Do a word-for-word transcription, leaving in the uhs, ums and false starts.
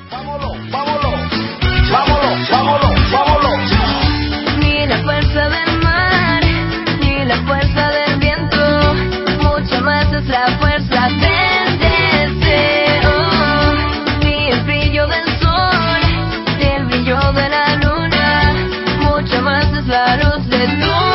Vámonos, vámonos, vámonos, vámonos, vámonos. Ni la fuerza del mar, ni la fuerza del viento, mucho más es la fuerza del deseo. Ni el brillo del sol, ni el brillo de la luna, mucho más es la luz de tu